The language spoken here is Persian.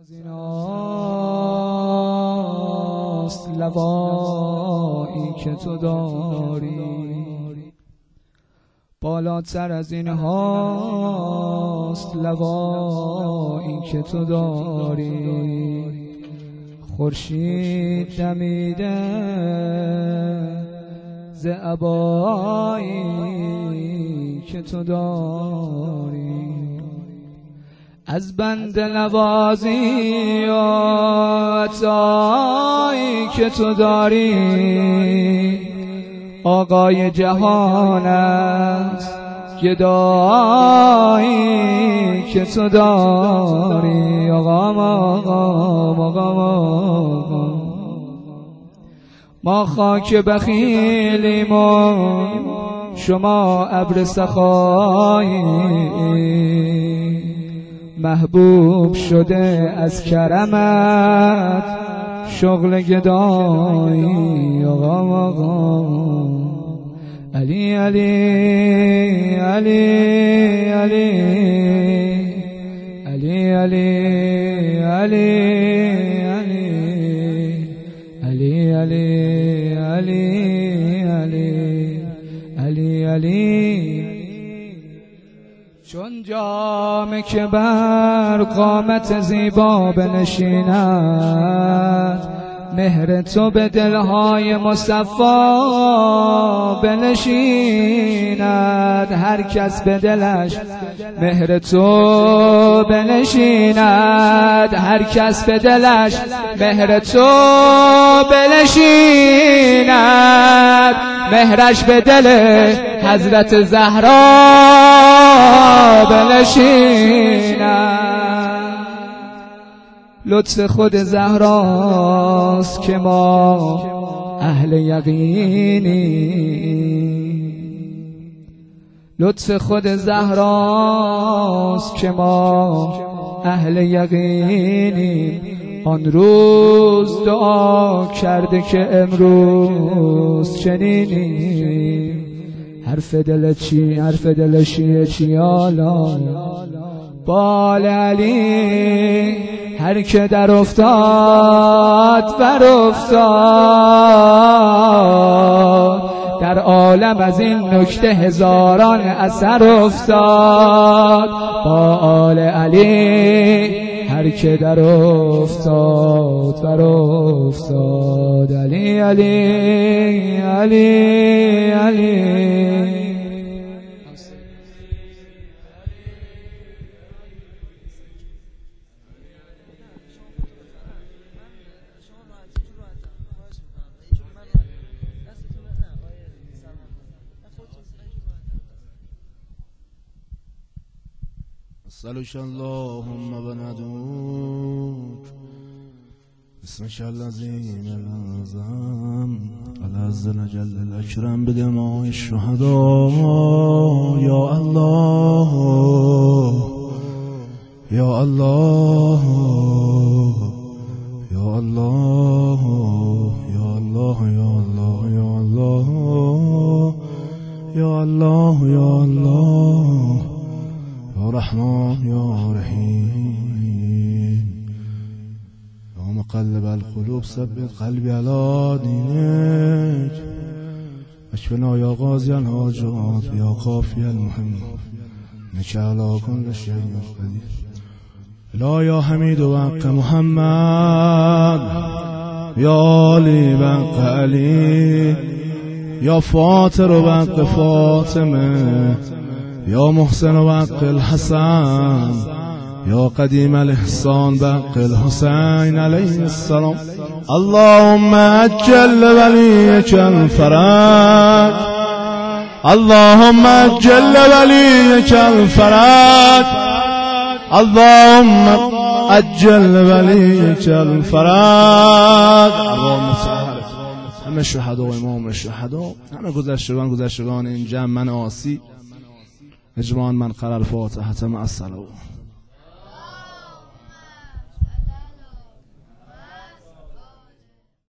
از ایناست لوایی که تو داری، بالاتر از این هاست لوایی که تو داری. خورشید دمیده ز عبایی که تو داری، از بند نوازی و عطایی که تو داری. آقای جهان است گدایی که تو داری. آقا ما خاک بخیلیم و شما ابر سخایی، محبوب شده از کرمت شغل گدایی. آقا علی علی علی علی علی علی علی علی علی علی علی علی. چون جامه که بر قامت زیبا بنشیند، مهر تو به دلهای مصفا بنشیند. هر کس به دلش مهر تو بنشیند، هر کس به دلش مهر تو بنشیند. مهرش به دل حضرت زهرا بنشیند. لطف خود زهراست که ما اهل یقینی، لطف خود زهراست که ما اهل یقینی. آن روز دعا کرده که امروز چنینی. حرف دل چی حرف دل شیعه چی آلا بال علی. هر که در افتاد بر افتاد، در عالم از این نکته هزاران اثر افتاد. با آل علی هر که در افتاد بر افتاد. علی علی علی علی. صلوش اللهم بندوك اسمك العظيم الأعظم العز الجل الأكرم بدماء الشهداء. يا الله يا الله يا الله يا الله يا الله يا الله يا الله يا الله يا رحمن يا رحيم يا مقلب القلوب ثبت قلبي على دينك. اشفنا يا غازي الحاجات يا كافي المهم انك على كل شيء قدير. لا يا حميد وحق محمد يا علي بحق علي يا فاطر وحق فاطمه يا محسن وحق الحسن يا قديم الإحسان بحق الحسين عليه السلام. اللهم أجل وليك الفرج، اللهم أجل وليك الفرج، اللهم أجل وليك الفرج. اللهم صل همه شهدا و امام الشهدا، همه گذشتگان این جمع من آسی اجماعاً من قرار الفاتحة مع الصلوات.